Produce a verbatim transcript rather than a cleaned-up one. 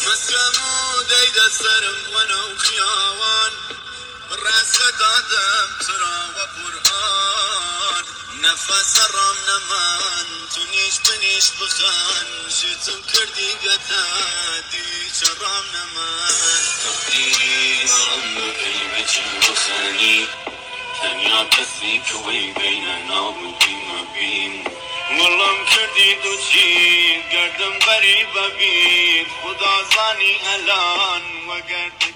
مسلمو ديد السرم ونو خياوان بالرأس دادم ترى وقرآن نفس رام نمان تنيش بنيش بخان شتم كردي قتادي شرام نمان تقديري أرم بقلبك الوخاني دنیا کسی کوی بیننا بودی مبین والله مکردی دو چیز گردم غریب بید خدا زانی الان وگر